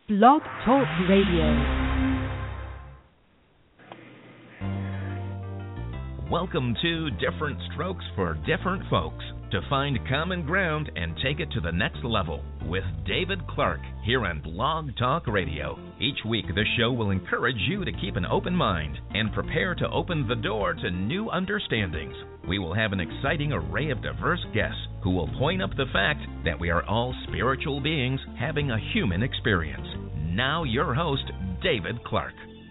Blog Talk Radio. Welcome to Different Strokes for Different Folks, to find common ground and take it to the next level with David Clark here on Blog Talk Radio. Each week, the show will encourage you to keep an open mind and prepare to open the door to new understandings. We will have an exciting array of diverse guests who will point up the fact that we are all spiritual beings having a human experience. Now your host, David Clark.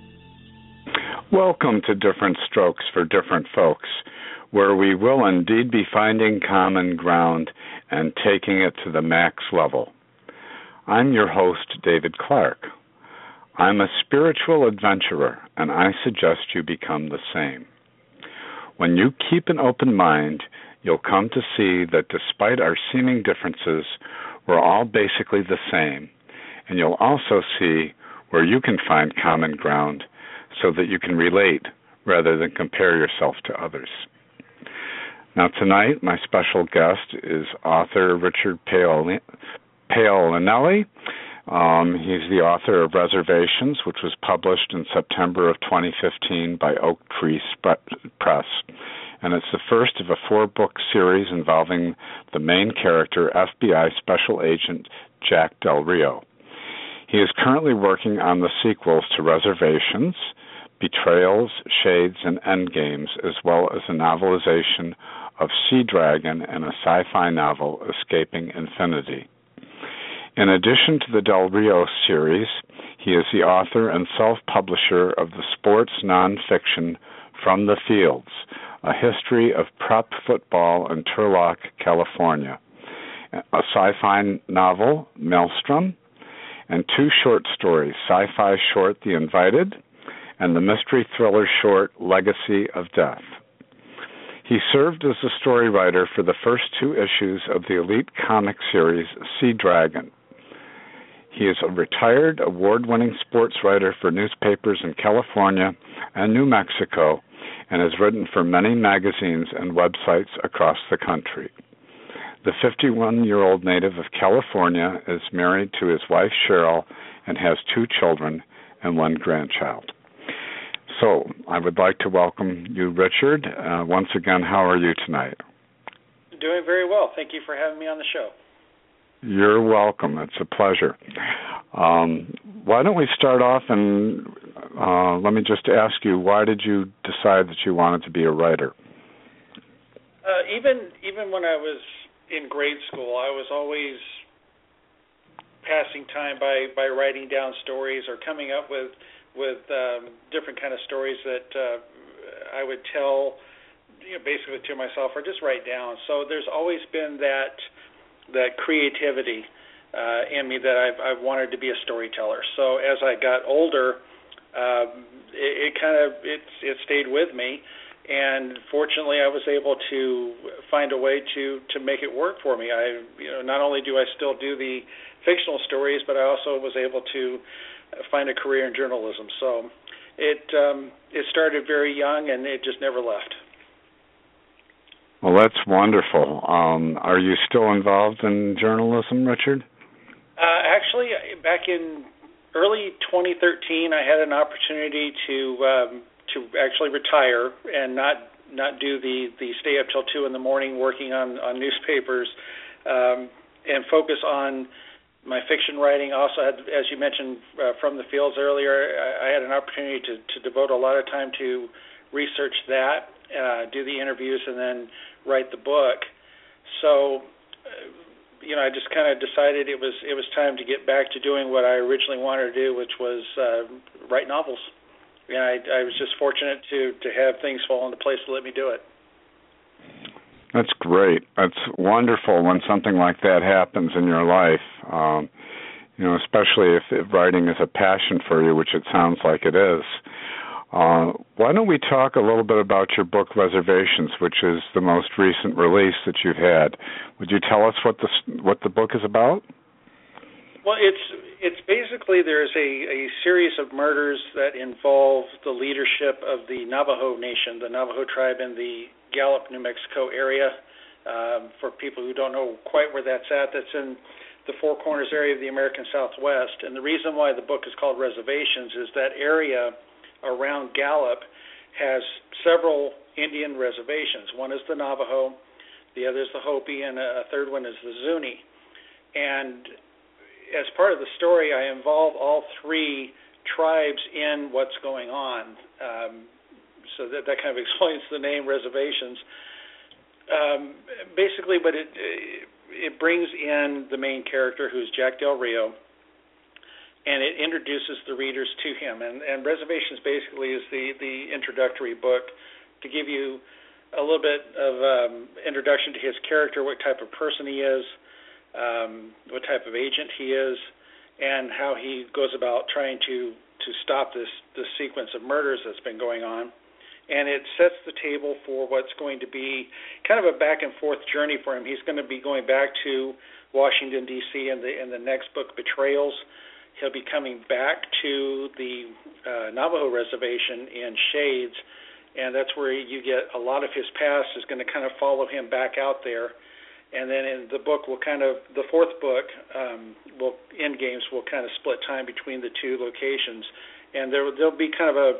Welcome to Different Strokes for Different Folks, where we will indeed be finding common ground and taking it to the max level. I'm your host, David Clark. I'm a spiritual adventurer, and I suggest you become the same. When you keep an open mind, you'll come to see that despite our seeming differences, we're all basically the same, and you'll also see where you can find common ground so that you can relate rather than compare yourself to others. Now tonight, my special guest is author Richard Paolinelli. He's the author of Reservations, which was published in September of 2015 by Oak Tree Press. And it's the first of a 4-book series involving the main character, FBI Special Agent Jack Del Rio. He is currently working on the sequels to Reservations, Betrayals, Shades, and Endgames, as well as a novelization of Sea Dragon and a sci-fi novel, Escaping Infinity. In addition to the Del Rio series, he is the author and self-publisher of the sports nonfiction From the Fields, a history of prep football in Turlock, California, a sci-fi novel, Maelstrom, and 2 short stories, sci-fi short The Invited, and the mystery thriller short Legacy of Death. He served as the story writer for the first 2 issues of the elite comic series Sea Dragon. He is a retired award-winning sports writer for newspapers in California and New Mexico and has written for many magazines and websites across the country. The 51-year-old native of California is married to his wife Cheryl and has 2 children and 1 grandchild. So, I would like to welcome you, Richard. Once again, how are you tonight? Doing very well. Thank you for having me on the show. You're welcome. It's a pleasure. Why don't we start off and let me just ask you, why did you decide that you wanted to be a writer? Even when I was in grade school, I was always passing time by writing down stories or coming up with different kind of stories that I would tell, basically to myself or just write down. So there's always been that creativity in me that I've wanted to be a storyteller. So as I got older, it stayed with me, and fortunately I was able to find a way to make it work for me. Not only do I still do the fictional stories, but I also was able to find a career in journalism. So it started very young, and it just never left. Well, that's wonderful. Are you still involved in journalism, Richard? Actually, back in early 2013, I had an opportunity to actually retire and not do the stay up till 2 in the morning working on newspapers, and focus on my fiction writing. Also had, as you mentioned, From the Fields earlier, I had an opportunity to devote a lot of time to research that, do the interviews, and then write the book. So, I just kind of decided it was time to get back to doing what I originally wanted to do, which was write novels. And I was just fortunate to have things fall into place to let me do it. That's great. That's wonderful when something like that happens in your life, especially if writing is a passion for you, which it sounds like it is. Why don't we talk a little bit about your book, Reservations, which is the most recent release that you've had. Would you tell us what the book is about? Well, it's basically there's a series of murders that involve the leadership of the Navajo Nation, the Navajo tribe in the Gallup, New Mexico area. For people who don't know quite where that's at, that's in the Four Corners area of the American Southwest. And the reason why the book is called Reservations is that area around Gallup has several Indian reservations. One is the Navajo, the other is the Hopi, and a third one is the Zuni. And as part of the story, I involve all three tribes in what's going on. So that kind of explains the name Reservations. Basically, but it brings in the main character, who's Jack Del Rio, and it introduces the readers to him. And Reservations basically is the introductory book to give you a little bit of introduction to his character, what type of person he is, what type of agent he is, and how he goes about trying to stop this sequence of murders that's been going on. And it sets the table for what's going to be kind of a back-and-forth journey for him. He's going to be going back to Washington, D.C. in the next book, Betrayals. He'll be coming back to the Navajo Reservation in Shades, and that's where you get a lot of his past is going to kind of follow him back out there. And then in the book, the fourth book, End Games, will kind of split time between the two locations. And there'll be kind of a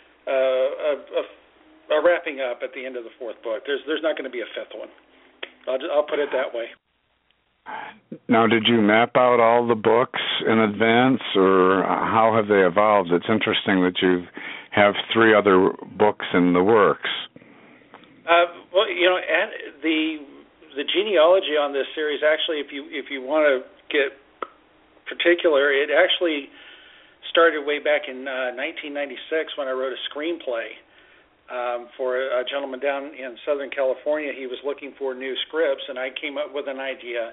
wrapping up at the end of the fourth book. There's not going to be a fifth one. I'll put it that way. Now, did you map out all the books in advance, or how have they evolved? It's interesting that you have three other books in the works. Well, and the genealogy on this series, actually, if you want to get particular, it actually started way back in 1996 when I wrote a screenplay for a gentleman down in Southern California. He was looking for new scripts, and I came up with an idea,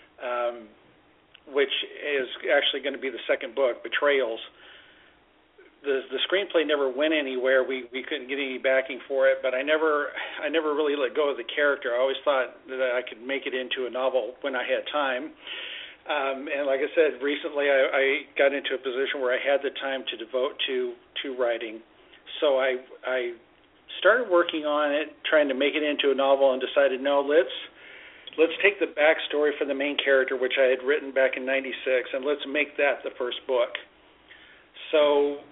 which is actually going to be the second book, Betrayals. The screenplay never went anywhere. We couldn't get any backing for it, but I never really let go of the character. I always thought that I could make it into a novel when I had time. And like I said, recently I got into a position where I had the time to devote to writing. So I started working on it, trying to make it into a novel, and decided, no, let's take the backstory for the main character, which I had written back in '96, and let's make that the first book. So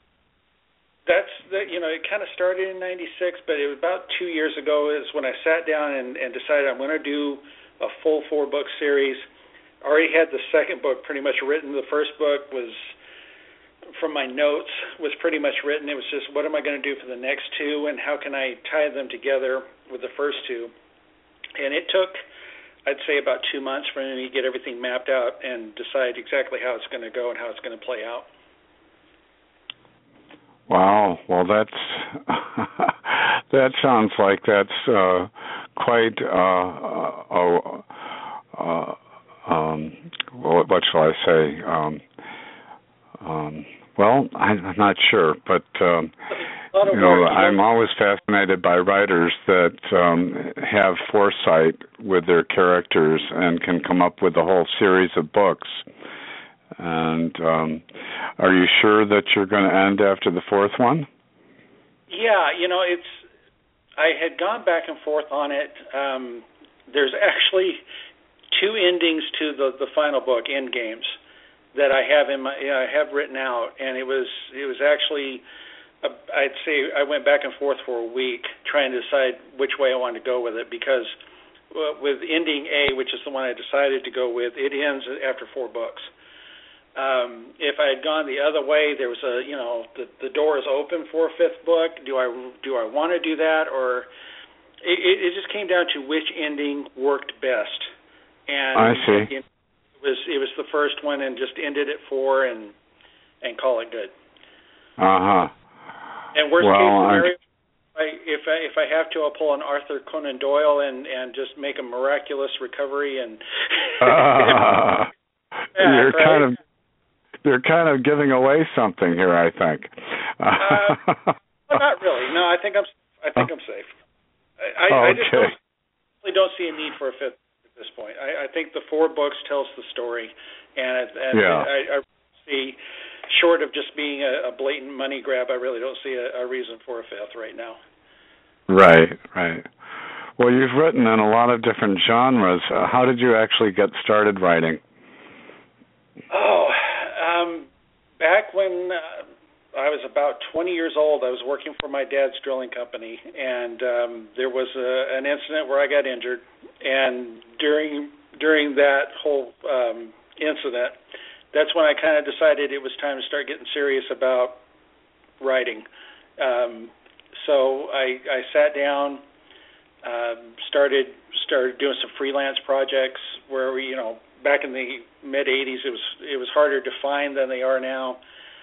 it kind of started in '96, but it was about 2 years ago is when I sat down and decided I'm going to do a full 4-book series. I already had the second book pretty much written. The first book was, from my notes, was pretty much written. It was just, what am I going to do for the next two, and how can I tie them together with the first two? And it took, I'd say, about 2 months for me to get everything mapped out and decide exactly how it's going to go and how it's going to play out. Wow. Well, that sounds like that's quite what shall I say? Well, I'm not sure, but I'm always fascinated by writers that have foresight with their characters and can come up with a whole series of books. And are you sure that you're going to end after the fourth one? Yeah, I had gone back and forth on it. There's actually two endings to the final book, End Games, that I have I have written out, and it was actually, I'd say I went back and forth for a week trying to decide which way I wanted to go with it, because with ending A, which is the one I decided to go with, it ends after 4 books. If I had gone the other way, there was the door is open for a 5th book. Do I want to do that, or it just came down to which ending worked best. And I see. It was the first one, and just ended at 4 and call it good. And worst case scenario, if I have to, I'll pull an Arthur Conan Doyle and just make a miraculous recovery and. You're kind of giving away something here, I think. Not really. No, I think I'm safe. I just don't see a need for a 5th at this point. I think the 4 books tells the story, and I see, short of just being a blatant money grab, I really don't see a reason for a 5th right now. Right. Well, you've written in a lot of different genres. How did you actually get started writing? Back when I was about 20 years old, I was working for my dad's drilling company, and there was an incident where I got injured. And during that whole incident, that's when I kind of decided it was time to start getting serious about writing. So I sat down, started doing some freelance projects where we, back in the mid '80s, it was harder to find than they are now.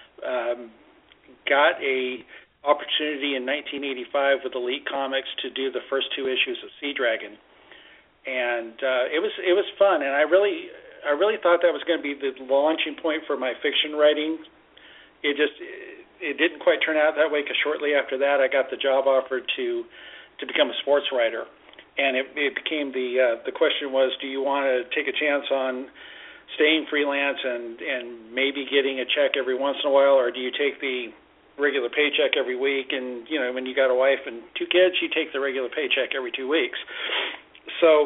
Got a opportunity in 1985 with Elite Comics to do the first 2 issues of Sea Dragon, and it was fun. And I really thought that was going to be the launching point for my fiction writing. It didn't quite turn out that way, because shortly after that I got the job offer to become a sports writer, and it became the question was, do you want to take a chance on staying freelance and maybe getting a check every once in a while, or do you take the regular paycheck every week? And when you got a wife and 2 kids, you take the regular paycheck every 2 weeks. So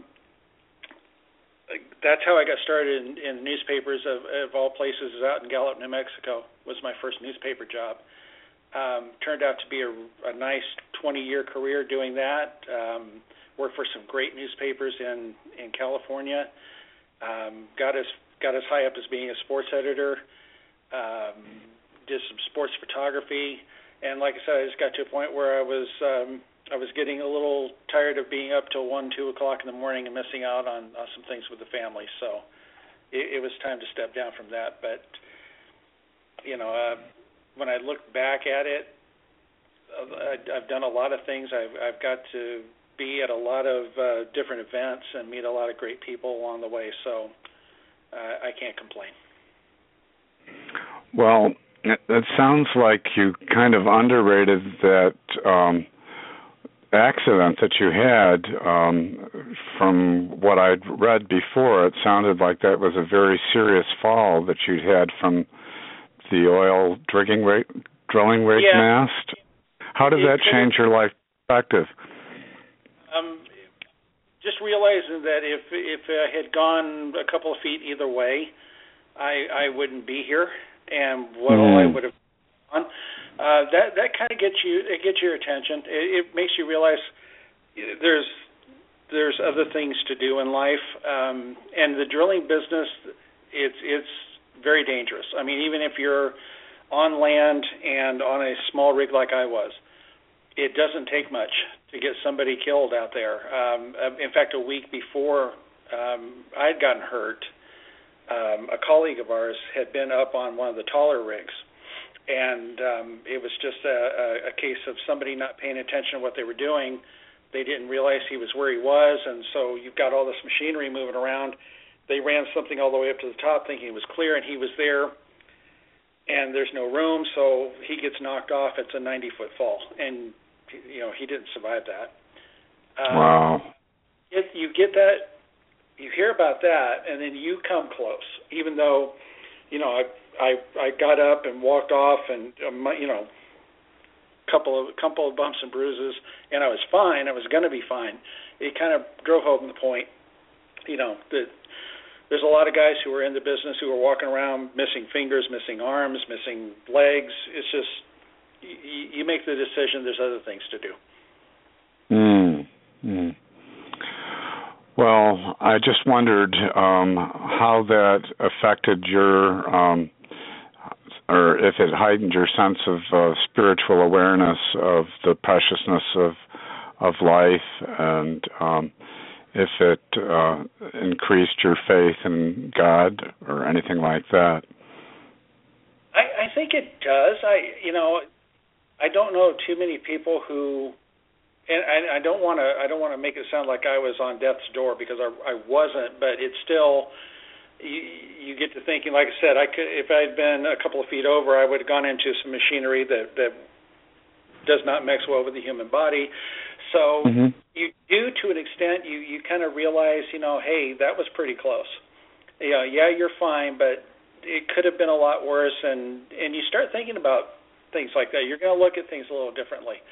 that's how I got started in newspapers of all places. Out in Gallup, New Mexico was my first newspaper job. Turned out to be a nice 20-year career doing that. Worked for some great newspapers in California. Got as high up as being a sports editor. Did some sports photography, and like I said, I just got to a point where I was getting a little tired of being up till 1, 2 o'clock in the morning and missing out on some things with the family. So it was time to step down from that. But when I look back at it, I've done a lot of things. I've got to be at a lot of different events and meet a lot of great people along the way. So I can't complain. Well, it sounds like you kind of underrated that accident that you had. From what I'd read before, it sounded like that was a very serious fall that you'd had from the oil drilling rig mast. How did that change your life perspective? Just realizing that if I had gone a couple of feet either way, I wouldn't be here. And what all I would have done, that kind of gets your attention. It makes you realize there's other things to do in life, and the drilling business, it's very dangerous. I mean, even if you're on land and on a small rig like I was, it doesn't take much to get somebody killed out there. In fact, a week before I'd gotten hurt, a colleague of ours had been up on one of the taller rigs, and it was just a case of somebody not paying attention to what they were doing. They didn't realize he was where he was, and so you've got all this machinery moving around. They ran something all the way up to the top thinking it was clear, and he was there, and there's no room, so he gets knocked off. It's a 90-foot fall, and he didn't survive that. Wow. You get that. You hear about that, and then you come close. Even though, I got up and walked off, and couple of bumps and bruises, and I was fine. I was going to be fine. It kind of drove home the point, that there's a lot of guys who are in the business who are walking around missing fingers, missing arms, missing legs. It's just you make the decision. There's other things to do. Well, I just wondered how that affected your, or if it heightened your sense of spiritual awareness of the preciousness of life, and if it increased your faith in God or anything like that. I think it does. I don't know too many people who. And I don't want to make it sound like I was on death's door, because I wasn't. But it's still, you get to thinking. Like I said, if I had been a couple of feet over, I would have gone into some machinery that does not mix well with the human body. So you do, to an extent, you kind of realize, hey, that was pretty close. Yeah, you're fine, but it could have been a lot worse. And you start thinking about things like that. You're going to look at things a little differently.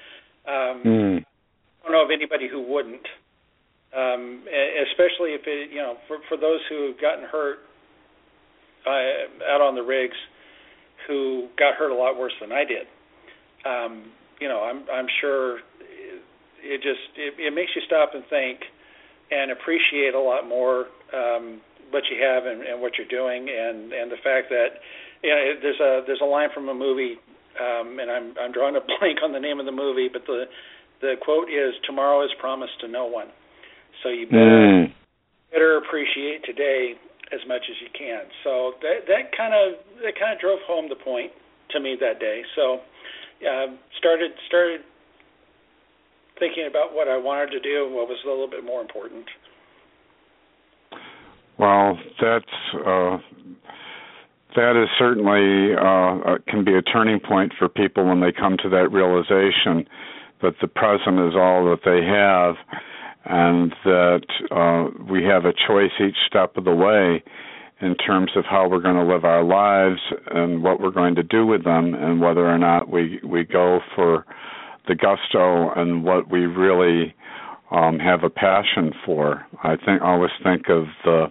I don't know of anybody who wouldn't, especially if it, for those who have gotten hurt, out on the rigs who got hurt a lot worse than I did. I'm sure it makes you stop and think and appreciate a lot more what you have and what you're doing, and the fact that there's a line from a movie, and I'm drawing a blank on the name of the movie, but the quote is, "Tomorrow is promised to no one," so you better appreciate today as much as you can. So that kind of drove home the point to me that day. So started thinking about what I wanted to do and what was a little bit more important. Well, that is certainly can be a turning point for people when they come to that realization that the present is all that they have, and that we have a choice each step of the way in terms of how we're going to live our lives and what we're going to do with them, and whether or not we go for the gusto and what we really have a passion for. I always think of the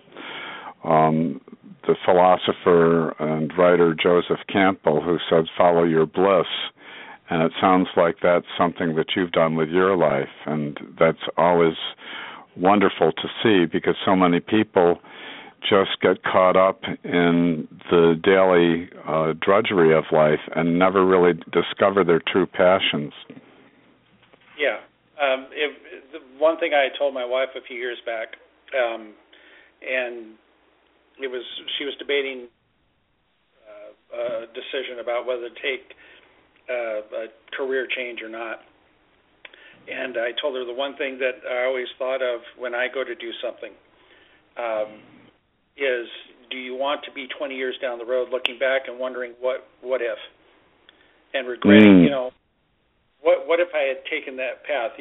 philosopher and writer Joseph Campbell, who said, "Follow your bliss." And it sounds like that's something that you've done with your life, and that's always wonderful to see, because so many people just get caught up in the daily drudgery of life and never really discover their true passions. Yeah. The one thing I told my wife a few years back, and she was debating a decision about whether to take a career change or not. And I told her the one thing that I always thought of when I go to do something is, do you want to be 20 years down the road looking back and wondering what if, and regretting, what if I had taken that path,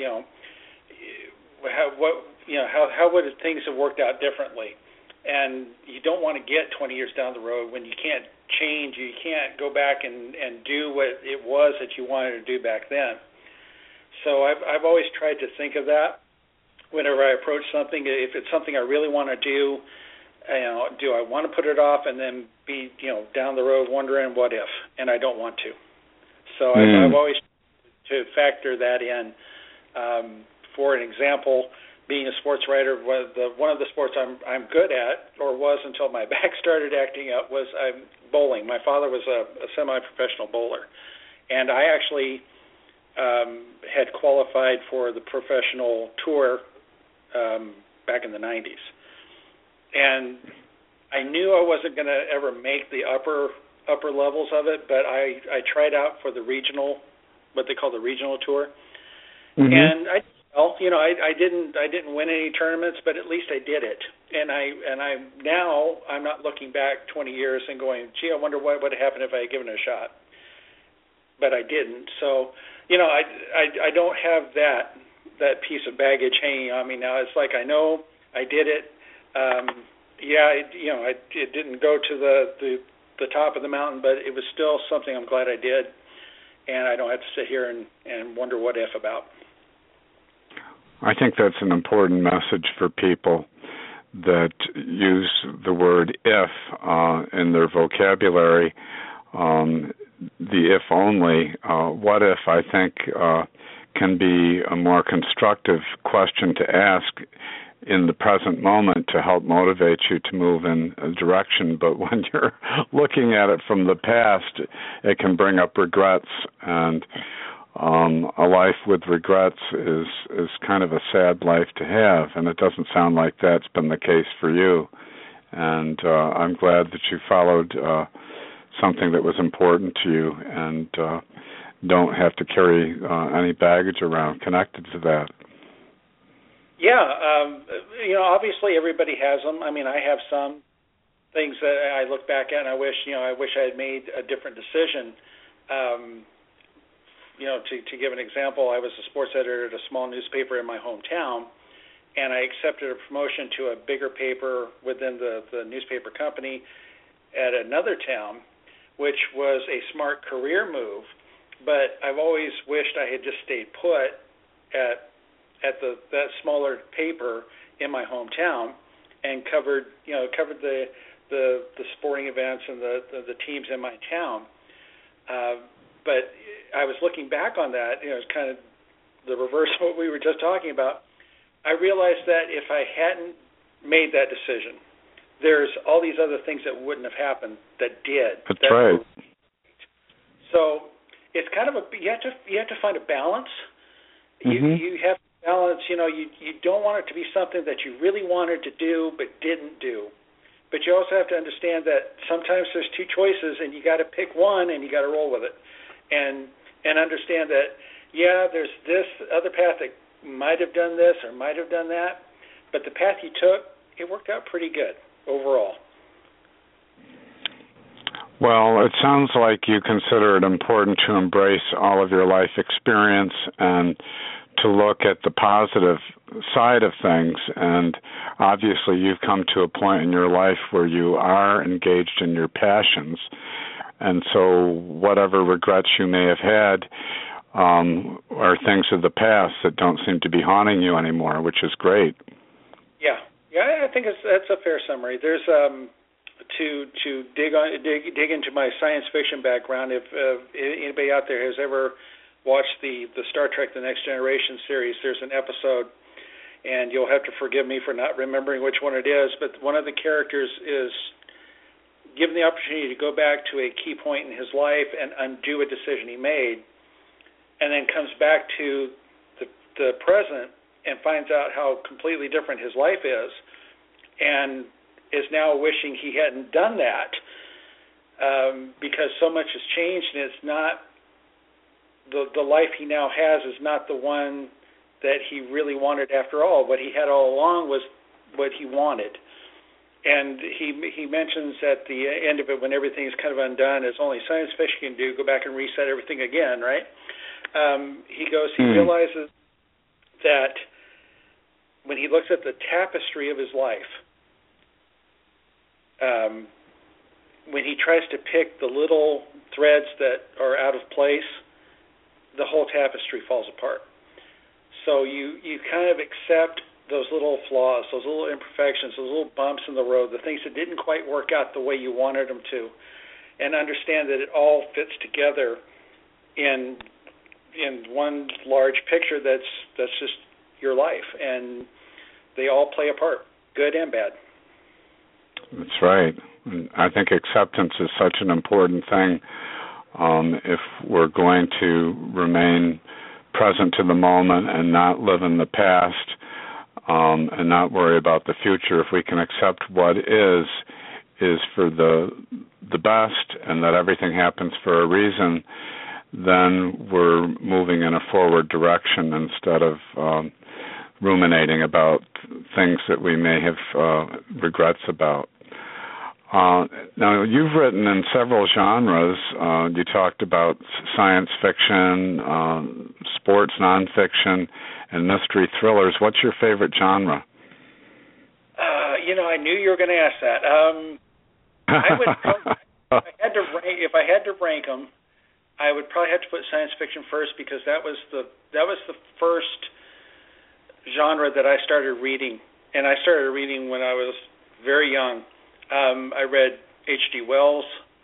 how would things have worked out differently? And you don't want to get 20 years down the road when you can't change, you can't go back and do what it was that you wanted to do back then. So I've always tried to think of that whenever I approach something. If it's something I really want to do, do I want to put it off and then be, down the road wondering what if? And I don't want to. So I've always tried to factor that in. For an example, being a sports writer, one of the sports I'm good at, or was until my back started acting up, was bowling. My father was a semi-professional bowler, and I actually had qualified for the professional tour back in the 90s. And I knew I wasn't going to ever make the upper levels of it, but I tried out for the regional, what they call the regional tour, and I didn't win any tournaments, but at least I did it. And I'm not looking back 20 years and going, gee, I wonder what would have happened if I had given it a shot. But I didn't. So, I don't have that piece of baggage hanging on me now. It's like, I know I did it. It didn't go to the top of the mountain, but it was still something I'm glad I did, and I don't have to sit here and wonder what if about. I think that's an important message for people that use the word if in their vocabulary, the if only. What if, I think, can be a more constructive question to ask in the present moment to help motivate you to move in a direction. But when you're looking at it from the past, it can bring up regrets, and a life with regrets is kind of a sad life to have, and it doesn't sound like that's been the case for you. And I'm glad that you followed something that was important to you and don't have to carry any baggage around connected to that. Yeah, obviously everybody has them. I mean, I have some things that I look back at and I wish I had made a different decision. To give an example, I was a sports editor at a small newspaper in my hometown, and I accepted a promotion to a bigger paper within the newspaper company at another town, which was a smart career move. But I've always wished I had just stayed put at that smaller paper in my hometown and covered the the sporting events and the teams in my town. But I was looking back on that, it's kind of the reverse of what we were just talking about. I realized that if I hadn't made that decision, there's all these other things that wouldn't have happened that did. That's right. So it's kind of you have to find a balance. Mm-hmm. You have to balance. You don't want it to be something that you really wanted to do but didn't do. But you also have to understand that sometimes there's two choices, and you got to pick one, and you got to roll with it, and understand that there's this other path that might have done this or might have done that, but the path you took, it worked out pretty good overall. Well, it sounds like you consider it important to embrace all of your life experience and to look at the positive side of things. And obviously you've come to a point in your life where you are engaged in your passions. And so whatever regrets you may have had are things of the past that don't seem to be haunting you anymore, which is great. Yeah, I think that's a fair summary. There's to dig into my science fiction background. If anybody out there has ever watched the Star Trek: The Next Generation series, there's an episode, and you'll have to forgive me for not remembering which one it is, but one of the characters is given the opportunity to go back to a key point in his life and undo a decision he made, and then comes back to the present and finds out how completely different his life is, and is now wishing he hadn't done that because so much has changed, and it's not the life he now has is not the one that he really wanted after all. What he had all along was what he wanted. And he mentions at the end of it, when everything is kind of undone, as only science fiction can do, go back and reset everything again, right? He realizes that when he looks at the tapestry of his life, when he tries to pick the little threads that are out of place, the whole tapestry falls apart. So you kind of accept those little flaws, those little imperfections, those little bumps in the road, the things that didn't quite work out the way you wanted them to, and understand that it all fits together in one large picture that's just your life, and they all play a part, good and bad. That's right. I think acceptance is such an important thing. If we're going to remain present to the moment and not live in the past and not worry about the future, if we can accept what is for the best and that everything happens for a reason, then we're moving in a forward direction instead of ruminating about things that we may have regrets about. Now, you've written in several genres. You talked about science fiction, sports nonfiction, and mystery thrillers. What's your favorite genre? I knew you were going to ask that. I would, if I had to rank them, I would probably have to put science fiction first, because that was the first genre that I started reading, and I started reading when I was very young. I read H.G. Wells,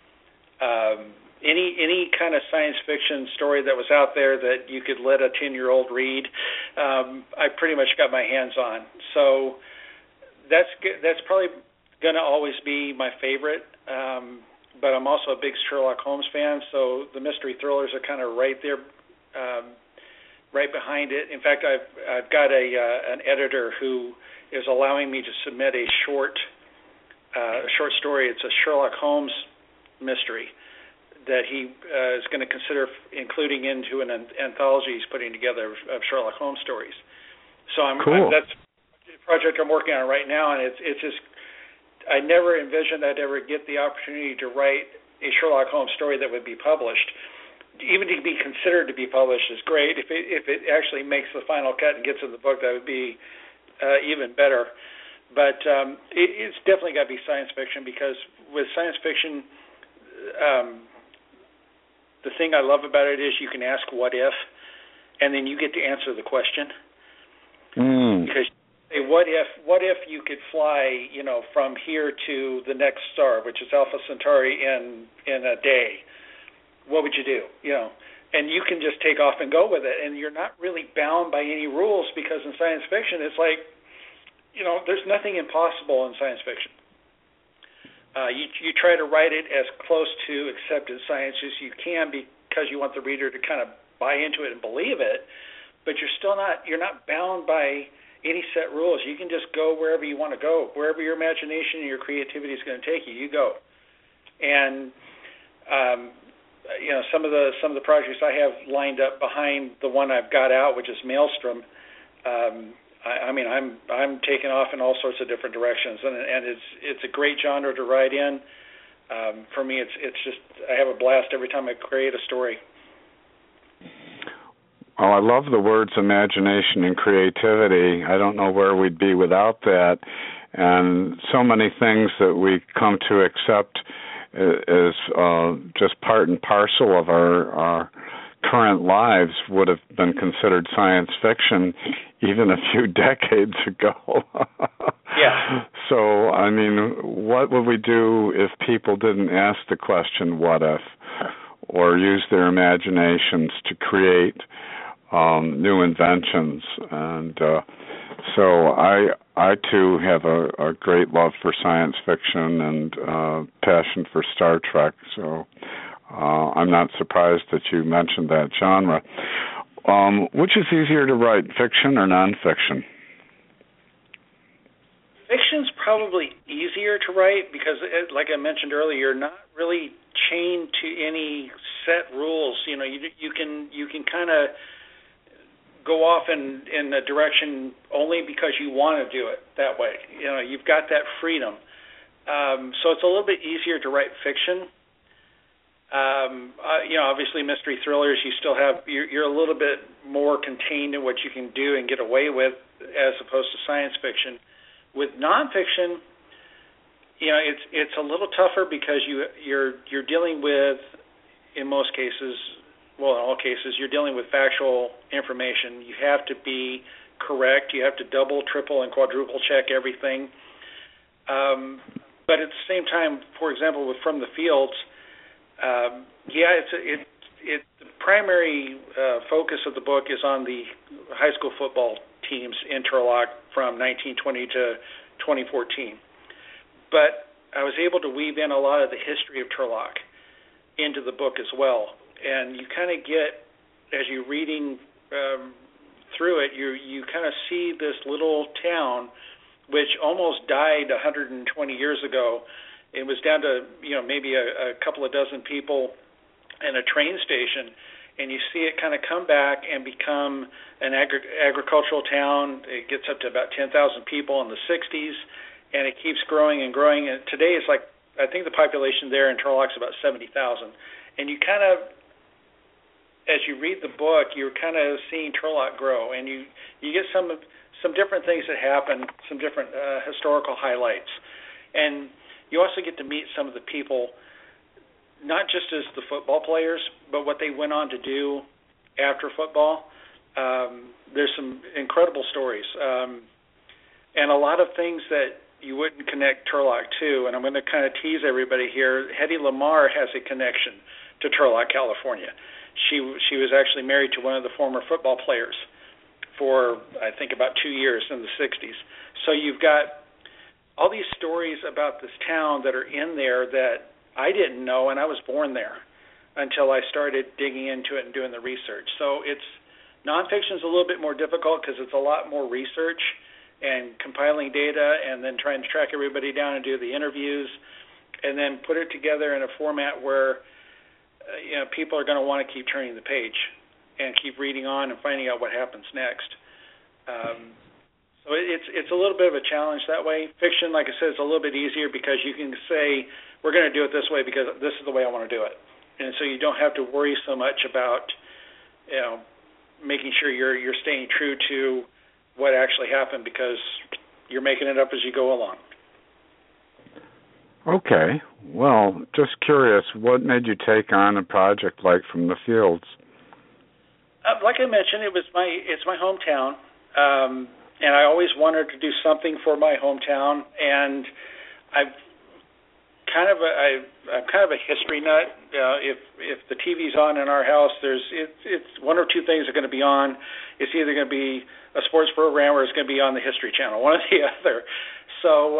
any kind of science fiction story that was out there that you could let a 10-year-old read, I pretty much got my hands on. So that's probably going to always be my favorite. But I'm also a big Sherlock Holmes fan, so the mystery thrillers are kind of right there, right behind it. In fact, I've got an editor who is allowing me to submit a short story. It's a Sherlock Holmes mystery that he is going to consider including into an anthology he's putting together of Sherlock Holmes stories. So that's the project I'm working on right now, and it's just, I never envisioned I'd ever get the opportunity to write a Sherlock Holmes story that would be published. Even to be considered to be published is great. If it actually makes the final cut and gets in the book, that would be even better. But it's definitely got to be science fiction, because with science fiction, the thing I love about it is you can ask what if, and then you get to answer the question. Because say, what if you could fly, from here to the next star, which is Alpha Centauri, in a day? What would you do? And you can just take off and go with it, and you're not really bound by any rules, because in science fiction, it's like, there's nothing impossible in science fiction. You try to write it as close to accepted science as you can, because you want the reader to kind of buy into it and believe it, but you're not bound by any set rules. You can just go wherever you want to go, wherever your imagination and your creativity is going to take you. You go, and some of the projects I have lined up behind the one I've got out, which is Maelstrom. I'm taking off in all sorts of different directions, and it's a great genre to write in. For me, it's just, I have a blast every time I create a story. Well, I love the words imagination and creativity. I don't know where we'd be without that. And so many things that we come to accept as just part and parcel of our current lives would have been considered science fiction even a few decades ago. Yeah. So, what would we do if people didn't ask the question, what if, or use their imaginations to create new inventions? And so I too have a great love for science fiction and passion for Star Trek. So I'm not surprised that you mentioned that genre. Which is easier to write, fiction or nonfiction? Fiction's probably easier to write because, like I mentioned earlier, you're not really chained to any set rules. You can kind of go off in a direction only because you want to do it that way. You've got that freedom. So it's a little bit easier to write fiction. Obviously mystery thrillers, you're a little bit more contained in what you can do and get away with as opposed to science fiction. With nonfiction, it's a little tougher because you're dealing with, in most cases, well, in all cases, you're dealing with factual information. You have to be correct. You have to double, triple, and quadruple check everything. But at the same time, for example, with From the Fields, the primary focus of the book is on the high school football teams in Turlock from 1920 to 2014. But I was able to weave in a lot of the history of Turlock into the book as well. And you kind of get, as you're reading through it, you kind of see this little town which almost died 120 years ago. It was down to maybe a couple of dozen people and a train station, and you see it kind of come back and become an agricultural town. It gets up to about 10,000 people in the 60s, and it keeps growing and growing. And today it's like, I think the population there in Turlock's about 70,000. And you kind of, as you read the book, you're kind of seeing Turlock grow, and you get some different things that happen, some different historical highlights. And you also get to meet some of the people, not just as the football players, but what they went on to do after football. There's some incredible stories, and a lot of things that you wouldn't connect Turlock to. And I'm going to kind of tease everybody here. Hedy Lamarr has a connection to Turlock, California. She was actually married to one of the former football players for, I think, about 2 years in the 60s. So you've got all these stories about this town that are in there that I didn't know, and I was born there until I started digging into it and doing the research. So nonfiction is a little bit more difficult because it's a lot more research and compiling data and then trying to track everybody down and do the interviews and then put it together in a format where people are going to want to keep turning the page and keep reading on and finding out what happens next. So it's a little bit of a challenge that way. Fiction, like I said, is a little bit easier because you can say, we're going to do it this way because this is the way I want to do it. And so you don't have to worry so much about, making sure you're staying true to what actually happened because you're making it up as you go along. Okay. Well, just curious, what made you take on a project like From the Fields? Like I mentioned, it's my hometown. and I always wanted to do something for my hometown. And I'm kind of a history nut. If the TV's on in our house, it's one or two things are going to be on. It's either going to be a sports program or it's going to be on the History Channel, one or the other. So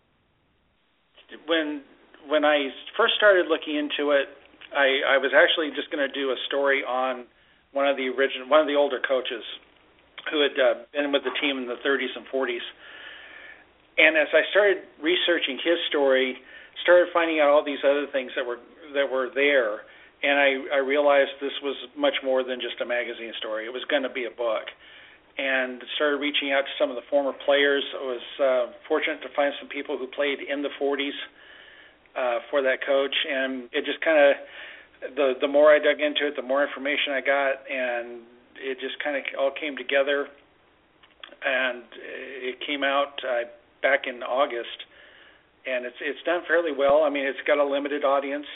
when I first started looking into it, I was actually just going to do a story on one of the older coaches who had been with the team in the 30s and 40s. And as I started researching his story, started finding out all these other things that were there, and I realized this was much more than just a magazine story. It was going to be a book. And started reaching out to some of the former players. I was fortunate to find some people who played in the 40s for that coach, and it just kind of, the more I dug into it, the more information I got, and it just kind of all came together, and it came out back in August, and it's done fairly well. I mean, it's got a limited audience,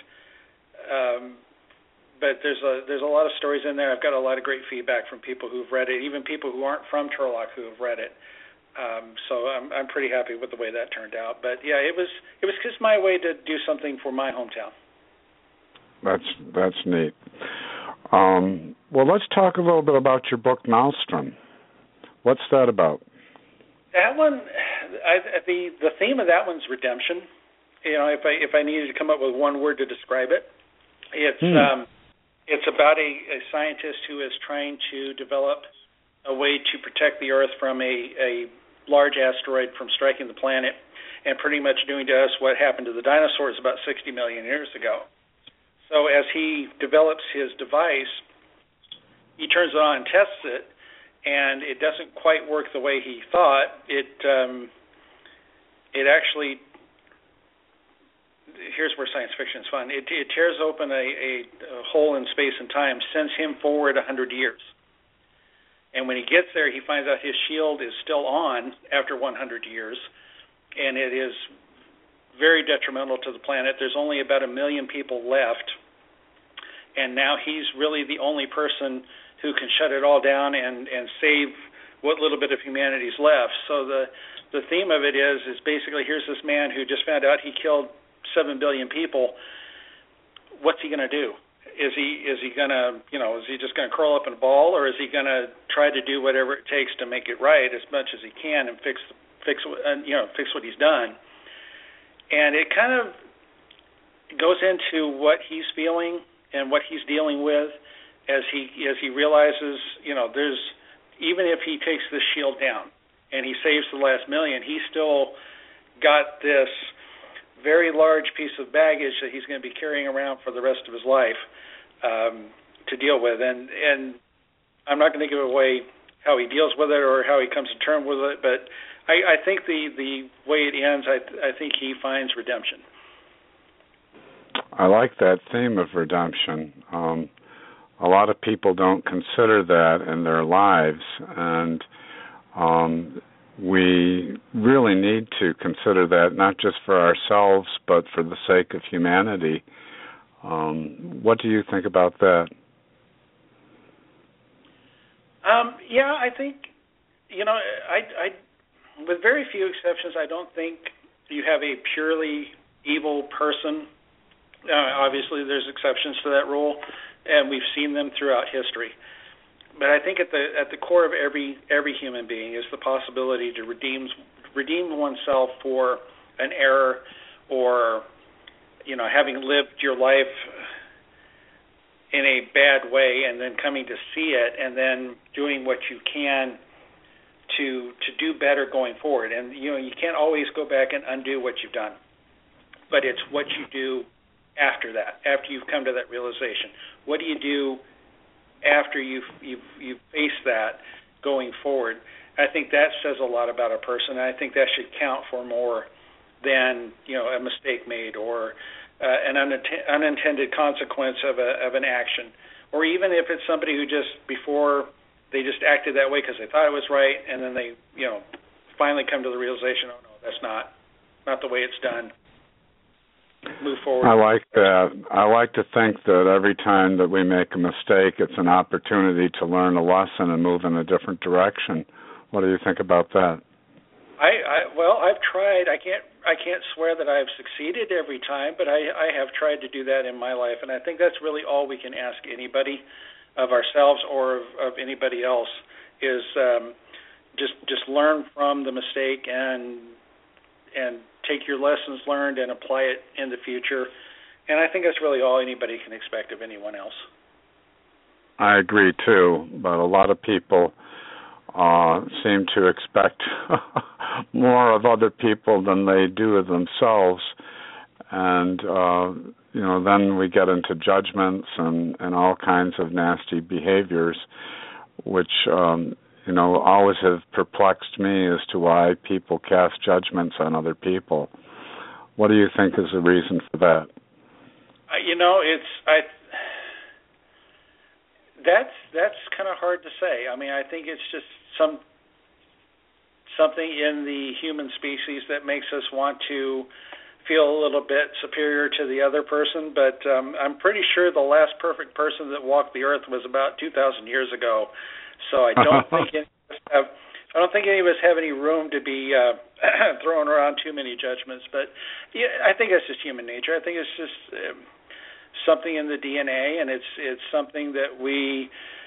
but there's a lot of stories in there. I've got a lot of great feedback from people who've read it, even people who aren't from Turlock who have read it. So I'm pretty happy with the way that turned out. But yeah, it was just my way to do something for my hometown. That's neat. Well, let's talk a little bit about your book, Maelstrom. What's that about? That one, the theme of that one's redemption. You know, if I needed to come up with one word to describe it, it's about a scientist who is trying to develop a way to protect the Earth from a large asteroid from striking the planet and pretty much doing to us what happened to the dinosaurs about 60 million years ago. So as he develops his device, he turns it on and tests it, and it doesn't quite work the way he thought. It actually, here's where science fiction is fun. It tears open a hole in space and time, sends him forward 100 years. And when he gets there, he finds out his shield is still on after 100 years, and it is very detrimental to the planet. There's only about 1 million people left, and now he's really the only person who can shut it all down and save what little bit of humanity's left. So the theme of it is basically, here's this man who just found out he killed 7 billion people. What's he going to do? Is he going to, is he just going to curl up in a ball, or is he going to try to do whatever it takes to make it right as much as he can and fix what he's done? And it kind of goes into what he's feeling and what he's dealing with as he realizes, there's, even if he takes this shield down and he saves the last million, he's still got this very large piece of baggage that he's going to be carrying around for the rest of his life to deal with. And I'm not going to give away how he deals with it or how he comes to terms with it, but I think the way it ends, I think he finds redemption. I like that theme of redemption. A lot of people don't consider that in their lives, and we really need to consider that, not just for ourselves, but for the sake of humanity. What do you think about that? Yeah, I think, I with very few exceptions, I don't think you have a purely evil person. Obviously, there's exceptions to that rule, and we've seen them throughout history. But I think at the core of every human being is the possibility to redeem oneself for an error, or having lived your life in a bad way and then coming to see it and then doing what you can to do better going forward. And you can't always go back and undo what you've done, but it's what you do after that, after you've come to that realization. What do you do after you've faced that going forward? I think that says a lot about a person, and I think that should count for more than a mistake made or an unintended consequence of an action, or even if it's somebody who before they just acted that way because they thought it was right, and then they finally come to the realization, oh no, that's not the way it's done. Move forward. I like that. I like to think that every time that we make a mistake, it's an opportunity to learn a lesson and move in a different direction What do you think about that? Well, I've tried. I can't swear that I've succeeded every time, but I have tried to do that in my life, and I think that's really all we can ask anybody of ourselves or of anybody else is just learn from the mistake and take your lessons learned and apply it in the future. And I think that's really all anybody can expect of anyone else. I agree too, but a lot of people seem to expect more of other people than they do of themselves, and then we get into judgments and all kinds of nasty behaviors, which always have perplexed me as to why people cast judgments on other people. What do you think is the reason for that? That's kind of hard to say. I mean, I think it's just something in the human species that makes us want to feel a little bit superior to the other person. But I'm pretty sure the last perfect person that walked the earth was about 2,000 years ago. So I don't think any of us have any room to be throwing around too many judgments. But yeah, I think that's just human nature. I think it's just something in the DNA, and it's something that we,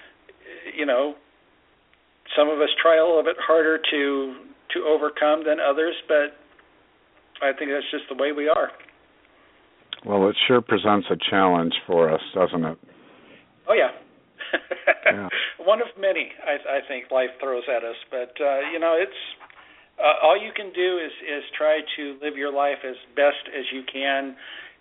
some of us try a little bit harder to overcome than others, but I think that's just the way we are. Well, it sure presents a challenge for us, doesn't it? Oh, yeah. Yeah. One of many, I think, life throws at us. But, it's all you can do is try to live your life as best as you can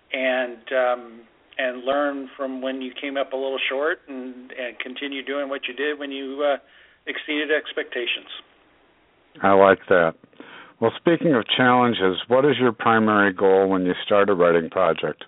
and learn from when you came up a little short and continue doing what you did when you exceeded expectations. I like that. Well, speaking of challenges, what is your primary goal when you start a writing project?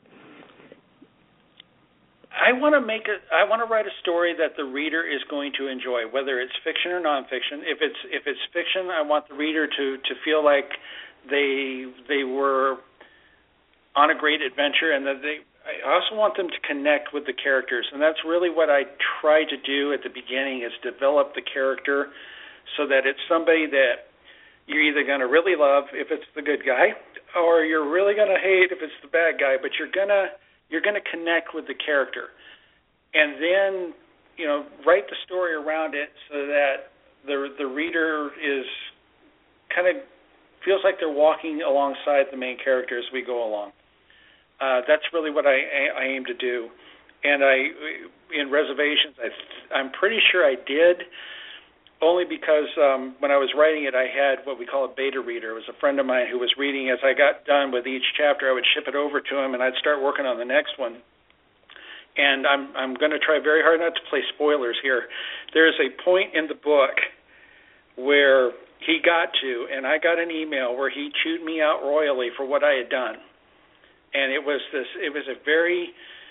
I want to write a story that the reader is going to enjoy, whether it's fiction or nonfiction. If it's fiction, I want the reader to feel like they were on a great adventure, and that I also want them to connect with the characters, and that's really what I try to do at the beginning, is develop the character so that it's somebody that you're either going to really love if it's the good guy, or you're really going to hate if it's the bad guy, but you're going to connect with the character. And then, write the story around it so that the reader is kind of feels like they're walking alongside the main character as we go along. That's really what I aim to do. And in Reservations, I'm pretty sure I did, only because when I was writing it, I had what we call a beta reader. It was a friend of mine who was reading. As I got done with each chapter, I would ship it over to him, and I'd start working on the next one. And I'm going to try very hard not to play spoilers here. There's a point in the book where he got to, and I got an email where he chewed me out royally for what I had done. And it was a very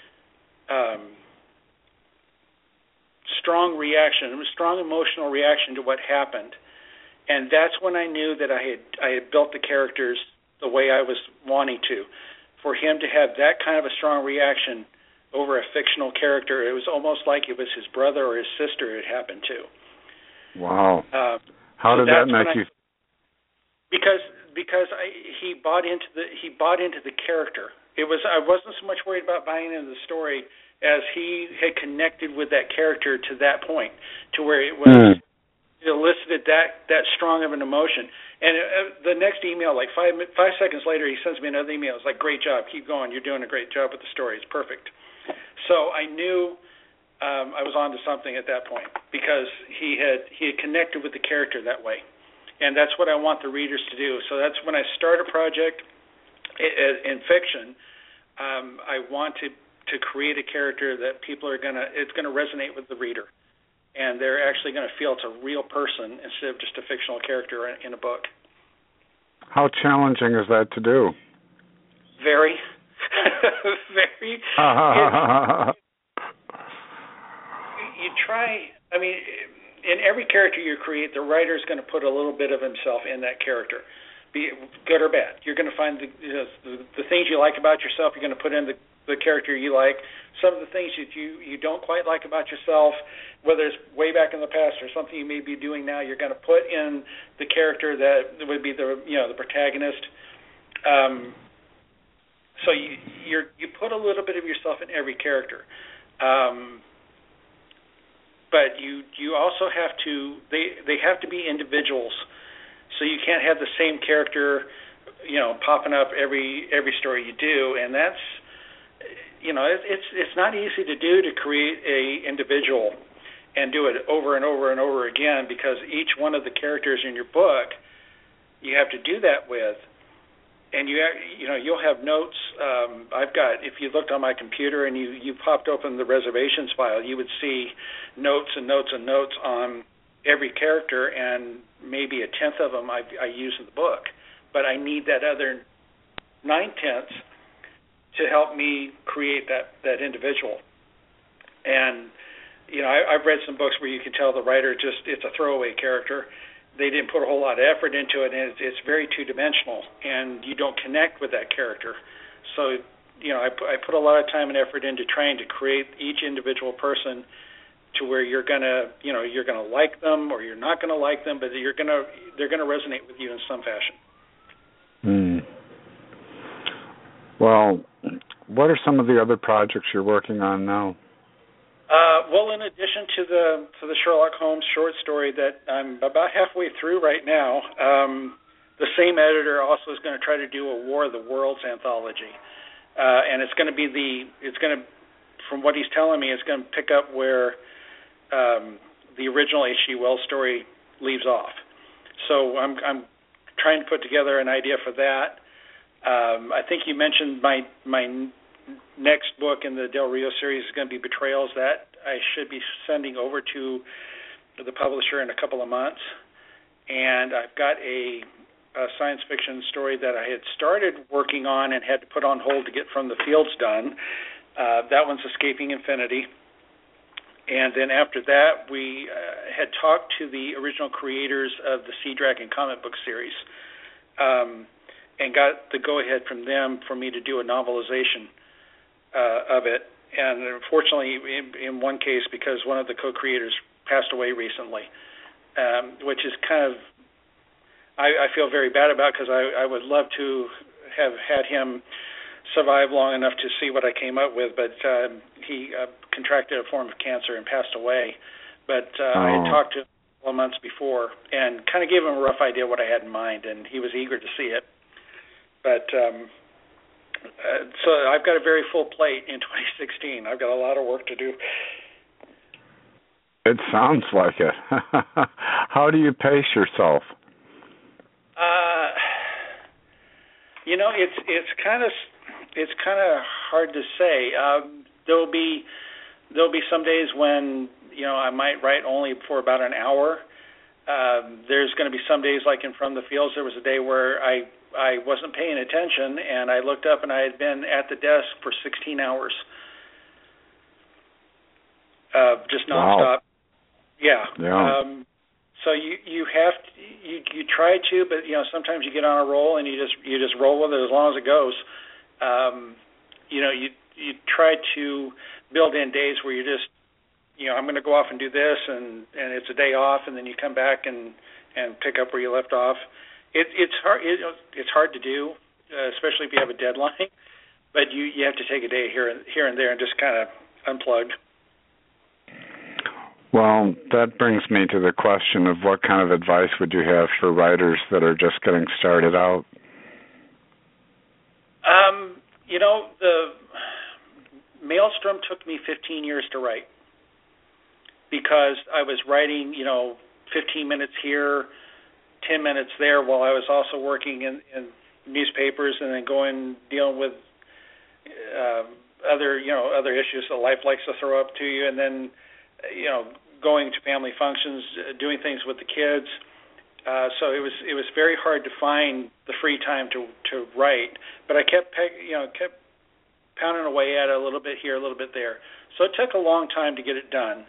strong reaction. It was a strong emotional reaction to what happened. And that's when I knew that I had built the characters the way I was wanting to. For him to have that kind of a strong reaction over a fictional character, it was almost like it was his brother or his sister it happened to. Wow. How did that make you? Because he bought into the character. I wasn't so much worried about buying into the story as he had connected with that character to that point, to where it was it elicited that strong of an emotion. And the next email, like 5 seconds later, he sends me another email. It's like, "Great job, keep going. You're doing a great job with the story. It's perfect." So I knew I was onto something at that point, because he had connected with the character that way. And that's what I want the readers to do. So that's when I start a project in fiction. I want to create a character that it's going to resonate with the reader, and they're actually going to feel it's a real person instead of just a fictional character in a book. How challenging is that to do? Very, very. You try. I mean, in every character you create, the writer is going to put a little bit of himself in that character, be it good or bad. You're going to find the things you like about yourself. You're going to put in the character you like. some of the things that you don't quite like about yourself, whether it's way back in the past or something you may be doing now, you're going to put in the character that would be the protagonist. So you put a little bit of yourself in every character, but you also have to they have to be individuals. So you can't have the same character, popping up every story you do, and that's it's not easy to do, to create a individual and do it over and over and over again, because each one of the characters in your book you have to do that with. And you'll have notes. I've got, if you looked on my computer and you popped open the reservations file, you would see notes and notes and notes on every character, and maybe a tenth of them I use in the book. But I need that other 9/10 to help me create that individual. And I've read some books where you can tell the writer it's a throwaway character. They didn't put a whole lot of effort into it, and it's very two-dimensional, and you don't connect with that character. So, I put a lot of time and effort into trying to create each individual person to where you're gonna like them, or you're not gonna like them, but they're gonna resonate with you in some fashion. Well, what are some of the other projects you're working on now? Well, in addition to the Sherlock Holmes short story that I'm about halfway through right now, the same editor also is going to try to do a War of the Worlds anthology, and it's going to, from what he's telling me, it's going to pick up where the original H.G. Wells story leaves off. So I'm trying to put together an idea for that. I think you mentioned my next book in the Del Rio series is going to be Betrayals. That I should be sending over to the publisher in a couple of months. And I've got a science fiction story that I had started working on and had to put on hold to get From the Fields done. That one's Escaping Infinity. And then after that, we had talked to the original creators of the Sea Dragon comic book series, and got the go-ahead from them for me to do a novelization of it. And unfortunately, in one case, because one of the co-creators passed away recently, which is kind of, I feel very bad about, because I would love to have had him survive long enough to see what I came up with, but he contracted a form of cancer and passed away. But I had talked to him a couple of months before and kind of gave him a rough idea what I had in mind, and he was eager to see it. But so I've got a very full plate in 2016. I've got a lot of work to do. It sounds like it. How do you pace yourself? It's kind of hard to say. There'll be some days when I might write only for about an hour. There's going to be some days, like in From the Fields, there was a day where I wasn't paying attention, and I looked up and I had been at the desk for 16 hours, just nonstop. Wow. Yeah. So you have to, you try to, but sometimes you get on a roll and you just roll with it as long as it goes. You try to build in days where you just I'm going to go off and do this, and it's a day off, and then you come back and pick up where you left off. It's hard. It's hard to do, especially if you have a deadline. But you have to take a day here and there and just kind of unplug. Well, that brings me to the question of what kind of advice would you have for writers that are just getting started out? The Maelstrom took me 15 years to write, because I was writing, 15 minutes here, 10 minutes there, while I was also working in newspapers, and then dealing with other issues that life likes to throw up to you, and then, going to family functions, doing things with the kids. So it was very hard to find the free time to write, but I kept pounding away at it, a little bit here, a little bit there. So it took a long time to get it done.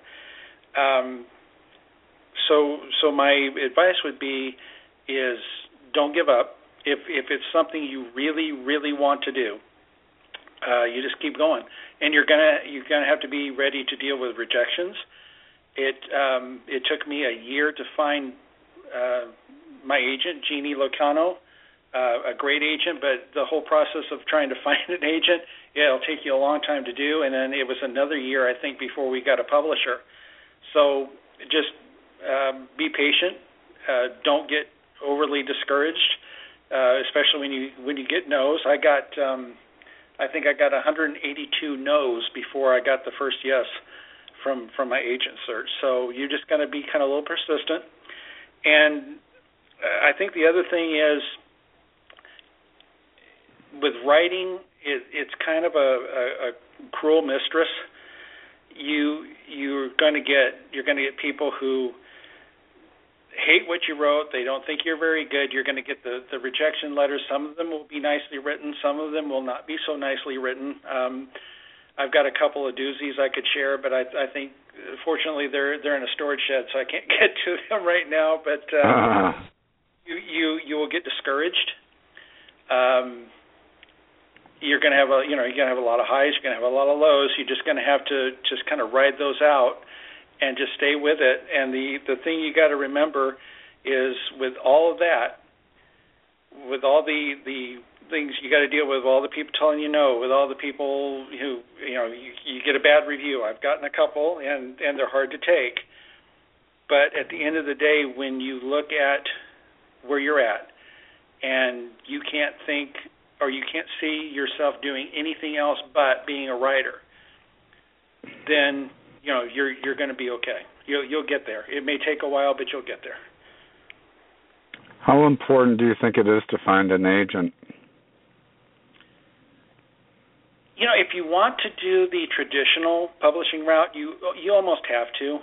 So my advice would be don't give up. If it's something you really, really want to do, You just keep going, and you're gonna have to be ready to deal with rejections. It took me a year to find my agent, Jeannie Locano, a great agent, but the whole process of trying to find an agent, it'll take you a long time to do, and then it was another year, I think, before we got a publisher. So just be patient. Don't get overly discouraged, especially when you get no's. I think I got 182 no's before I got the first yes from my agent search. So you're just going to be kind of a little persistent. And I think the other thing is, with writing, it's kind of a cruel mistress. You're going to get people who hate what you wrote. They don't think you're very good. You're going to get the rejection letters. Some of them will be nicely written. Some of them will not be so nicely written. I've got a couple of doozies I could share, but I think fortunately they're in a storage shed, so I can't get to them right now. But you will get discouraged. You're going to have you're going to have a lot of highs. You're going to have a lot of lows. You're just going to have to just kind of ride those out and just stay with it. And the thing you got to remember is, with all of that, with all the things you got to deal with all the people telling you no, with all the people who, you get a bad review. I've gotten a couple, and they're hard to take. But at the end of the day, when you look at where you're at, and you can't think or you can't see yourself doing anything else but being a writer, then you're going to be okay. You'll get there. It may take a while, but you'll get there. How important do you think it is to find an agent? If you want to do the traditional publishing route, you almost have to.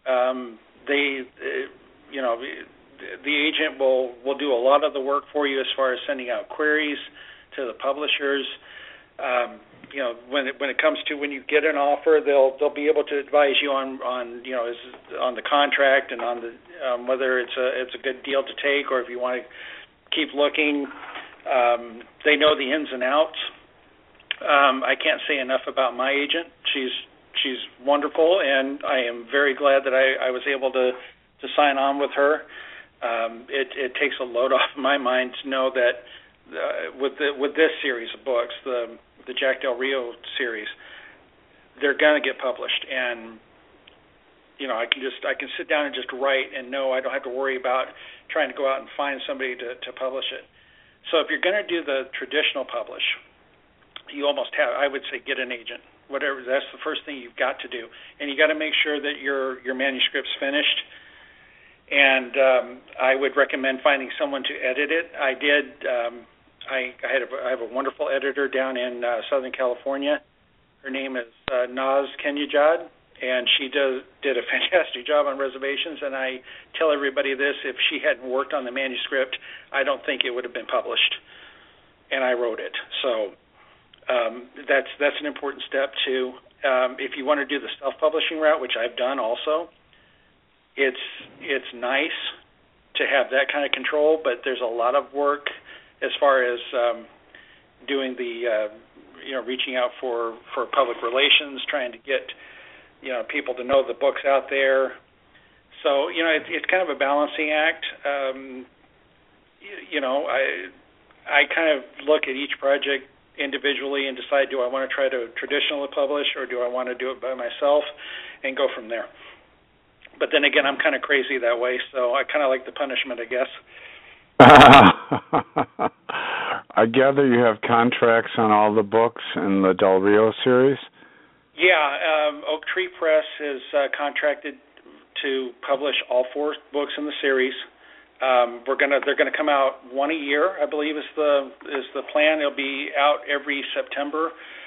The agent will do a lot of the work for you as far as sending out queries to the publishers. When it comes to when you get an offer, they'll be able to advise you on the contract and on the whether it's a good deal to take, or if you want to keep looking. They know the ins and outs. I can't say enough about my agent. She's wonderful, and I am very glad that I was able to sign on with her. It takes a load off my mind to know that with this series of books, the Jack Del Rio series, they're going to get published, and I can sit down and just write and know I don't have to worry about trying to go out and find somebody to publish it. So if you're going to do the traditional publish, you almost have, I would say, get an agent. Whatever, that's the first thing you've got to do, and you got to make sure that your manuscript's finished. And I would recommend finding someone to edit it. I did. I have a wonderful editor down in Southern California. Her name is Naz Kenyajad, and she did a fantastic job on Reservations. And I tell everybody this: if she hadn't worked on the manuscript, I don't think it would have been published. And I wrote it, so that's an important step too. If you want to do the self-publishing route, which I've done also, it's nice to have that kind of control, but there's a lot of work as far as doing the reaching out for public relations, trying to get people to know the book's out there. So it's kind of a balancing act. I kind of look at each project individually and decide, do I want to try to traditionally publish, or do I want to do it by myself, and go from there. But then again, I'm kind of crazy that way, so I kind of like the punishment, I guess. I gather you have contracts on all the books in the Del Rio series? Yeah, Oak Tree Press is contracted to publish all 4 books in the series. They're gonna come out one a year, I believe is the plan. They'll be out every September.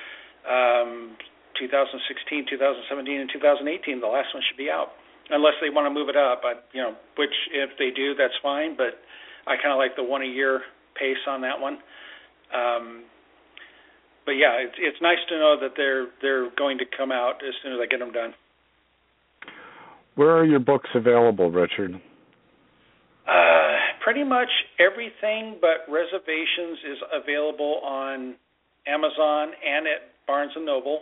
2016, 2017, and 2018. The last one should be out, unless they want to move it up. Which if they do, that's fine. But I kind of like the one a year pace on that one. But yeah, it's nice to know that they're going to come out as soon as I get them done. Where are your books available, Richard? Pretty much everything but Reservations is available on Amazon and at Barnes & Noble.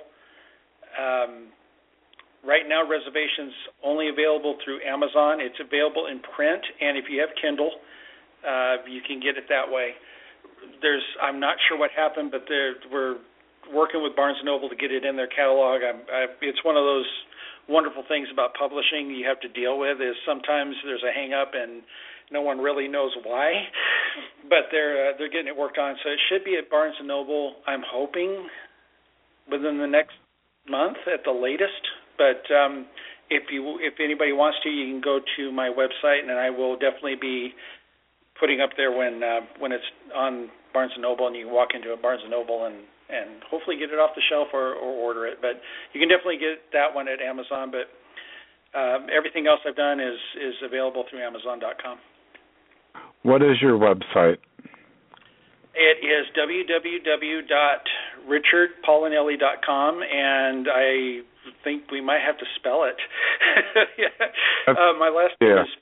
Right now, reservations only available through Amazon. It's available in print, and if you have Kindle, you can get it that way. I'm not sure what happened, but we're working with Barnes & Noble to get it in their catalog. It's one of those wonderful things about publishing you have to deal with is sometimes there's a hang-up and no one really knows why, but they're getting it worked on. So it should be at Barnes & Noble, I'm hoping, within the next month at the latest. But if anybody wants to, you can go to my website, and I will definitely be putting up there when it's on Barnes & Noble, and you can walk into a Barnes & Noble and hopefully get it off the shelf or order it. But you can definitely get that one at Amazon. But everything else I've done is available through Amazon.com. What is your website? It is www.richardpolinelli.com, and I think we might have to spell it. My last name is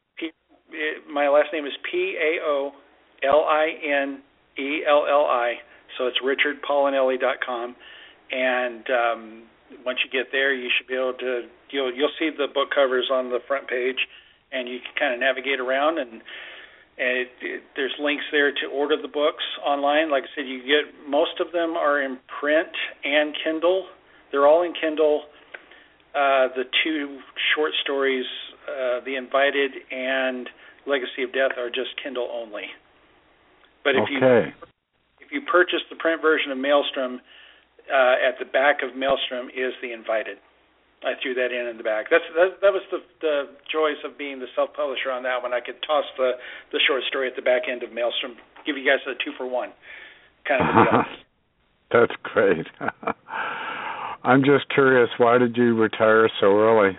Paolinelli, so it's richardpolinelli.com. And once you get there, you should be able to you'll see the book covers on the front page, and you can kind of navigate around and there's links there to order the books online. Like I said, most of them are in print and Kindle. They're all in Kindle. The two short stories, The Invited and Legacy of Death, are just Kindle only. But if you purchase the print version of Maelstrom, at the back of Maelstrom is The Invited. I threw that in the back. That was the joys of being the self-publisher on that one. I could toss the short story at the back end of Maelstrom, give you guys a 2-for-1 kind of a deal. That's great. I'm just curious, why did you retire so early?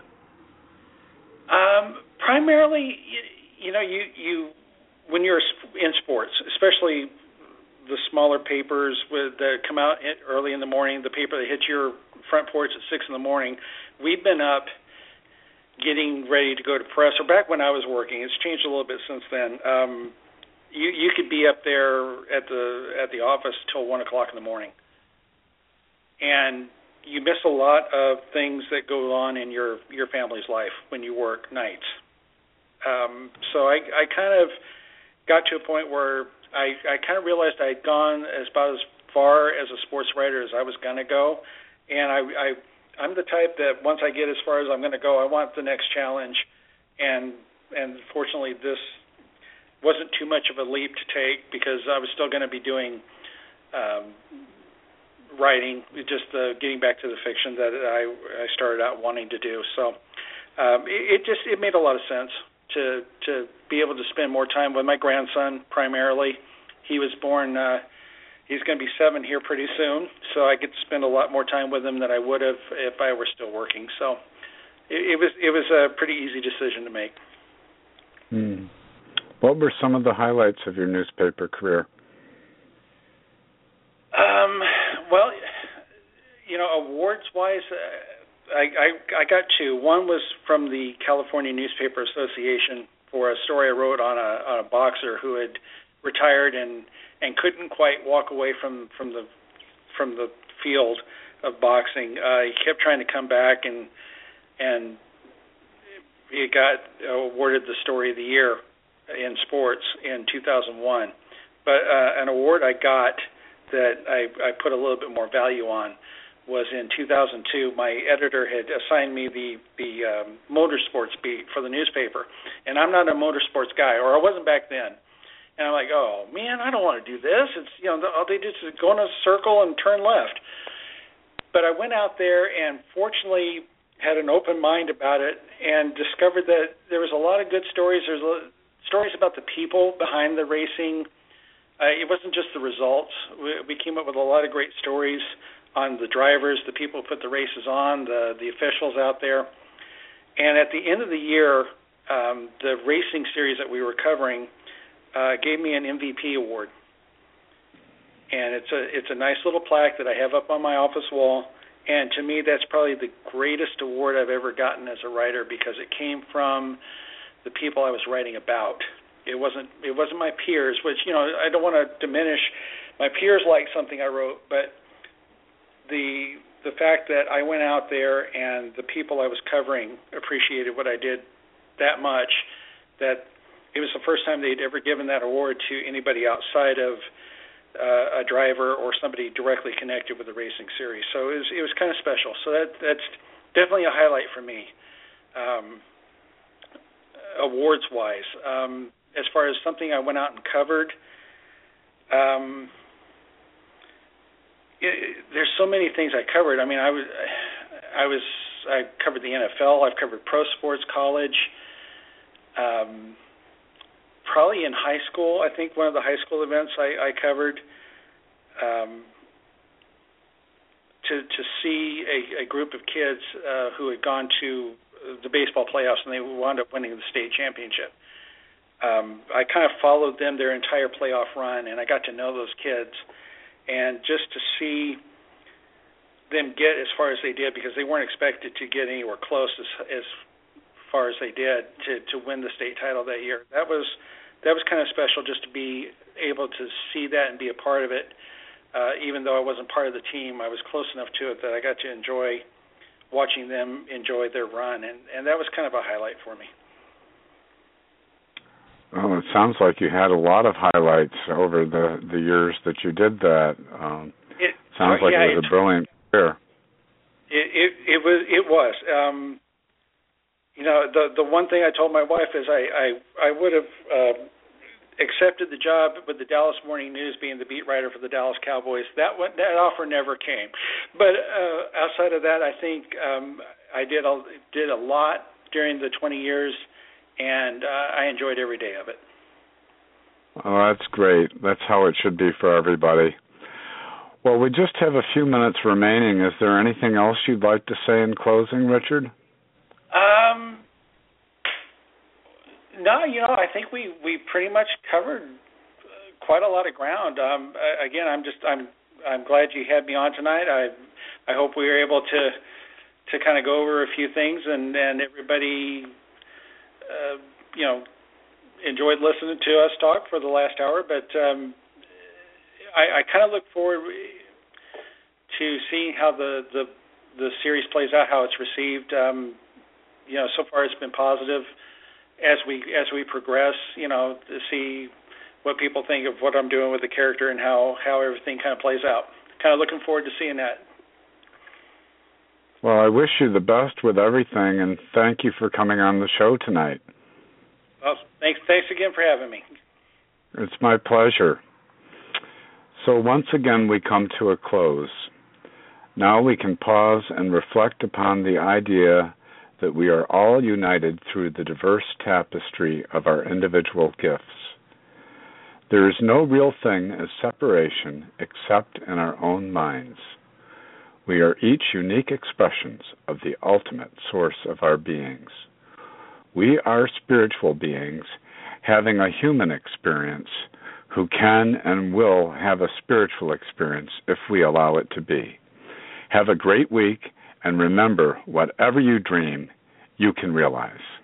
Primarily, you when you're in sports, especially the smaller papers that come out early in the morning, the paper that hits your front porch at 6 in the morning, we've been up getting ready to go to press. Or back when I was working, it's changed a little bit since then. You could be up there at the office till 1 o'clock in the morning, and you miss a lot of things that go on in your family's life when you work nights. So I kind of got to a point where I kind of realized I had gone about as far as a sports writer as I was going to go, and I'm the type that once I get as far as I'm going to go, I want the next challenge, and fortunately this wasn't too much of a leap to take because I was still going to be doing writing, just getting back to the fiction that I started out wanting to do. So it made a lot of sense to be able to spend more time with my grandson primarily. He was born, he's going to be 7 here pretty soon, so I get to spend a lot more time with him than I would have if I were still working. So it was a pretty easy decision to make. What were some of the highlights of your newspaper career? Well, awards-wise, I got 2. One was from the California Newspaper Association for a story I wrote on a boxer who had retired and couldn't quite walk away from the field of boxing. He kept trying to come back, and he got awarded the Story of the Year in sports in 2001. But an award I got that I put a little bit more value on was in 2002. My editor had assigned me the motorsports beat for the newspaper, and I'm not a motorsports guy, or I wasn't back then. And I'm like, oh man, I don't want to do this. It's all they do is go in a circle and turn left. But I went out there and fortunately had an open mind about it and discovered that there was a lot of good stories. There's stories about the people behind the racing. It wasn't just the results. We came up with a lot of great stories on the drivers, the people who put the races on, the officials out there. And at the end of the year, the racing series that we were covering gave me an MVP award. And it's a nice little plaque that I have up on my office wall. And to me, that's probably the greatest award I've ever gotten as a writer because it came from the people I was writing about. It wasn't my peers, which I don't want to diminish. My peers liked something I wrote, but the fact that I went out there and the people I was covering appreciated what I did that much, that it was the first time they'd ever given that award to anybody outside of a driver or somebody directly connected with the racing series. So it was kind of special. So that's definitely a highlight for me, awards-wise. As far as something I went out and covered, there's so many things I covered. I mean, I covered the NFL. I've covered pro sports, college. Probably in high school, I think one of the high school events I covered. To see a group of kids who had gone to the baseball playoffs and they wound up winning the state championship. I kind of followed them their entire playoff run, and I got to know those kids. And just to see them get as far as they did, because they weren't expected to get anywhere close as far as they did to win the state title that year. That was kind of special, just to be able to see that and be a part of it. Even though I wasn't part of the team, I was close enough to it that I got to enjoy watching them enjoy their run, and that was kind of a highlight for me. Well, it sounds like you had a lot of highlights over the years that you did that. Sounds like it was a brilliant career. It was. The one thing I told my wife is I would have accepted the job with the Dallas Morning News, being the beat writer for the Dallas Cowboys. That offer never came. But outside of that, I think I did a lot during the 20 years, and I enjoyed every day of it. Oh, that's great. That's how it should be for everybody. Well, we just have a few minutes remaining. Is there anything else you'd like to say in closing, Richard? No, I think we pretty much covered quite a lot of ground. Again, I'm glad you had me on tonight. I hope we were able to kind of go over a few things, and everybody enjoyed listening to us talk for the last hour. But I kind of look forward to seeing how the series plays out, how it's received. So far it's been positive. As we progress, to see what people think of what I'm doing with the character and how everything kind of plays out. Kind of looking forward to seeing that. Well, I wish you the best with everything, and thank you for coming on the show tonight. Well, thanks again for having me. It's my pleasure. So once again, we come to a close. Now we can pause and reflect upon the idea that we are all united through the diverse tapestry of our individual gifts. There is no real thing as separation except in our own minds. We are each unique expressions of the ultimate source of our beings. We are spiritual beings having a human experience who can and will have a spiritual experience if we allow it to be. Have a great week, and remember, whatever you dream, you can realize.